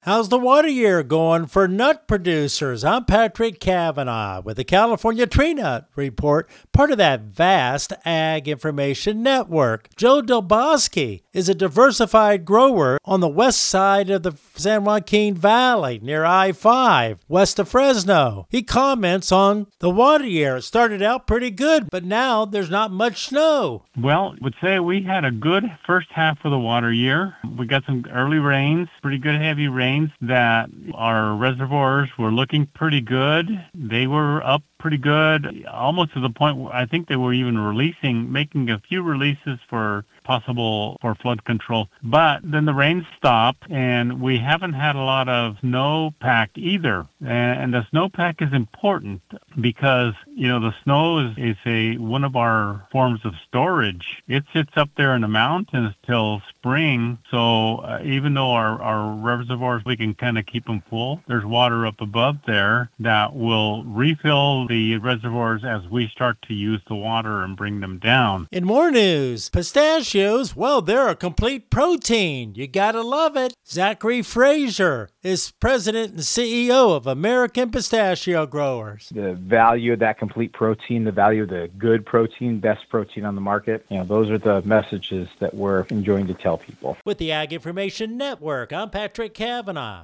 How's the water year going for nut producers? I'm Patrick Kavanaugh with the California Tree Nut Report, part of that vast Ag Information Network. Joe Delbosky is a diversified grower on the west side of the San Joaquin Valley near I-5, west of Fresno. He comments on the water year. It started out pretty good, but now there's not much snow. Well, I would say we had a good first half of the water year. We got some early rains, pretty good heavy rains that our reservoirs were looking pretty good. They were up pretty good, almost to the point where I think they were even making a few releases for flood control. But then the rain stopped, and we haven't had a lot of snowpack either. And the snowpack is important because, the snow is one of our forms of storage. It sits up there in the mountains till spring. So even though our reservoirs, we can kind of keep them full, there's water up above there that will refill the reservoirs as we start to use the water and bring them down. In more news, pistachios, well, they're a complete protein. You gotta love it. Zachary Frazier is president and CEO of American Pistachio Growers. The value of that complete protein, the value of the good protein, best protein on the market, those are the messages that we're enjoying to tell people. With the Ag Information Network, I'm Patrick Kavanaugh.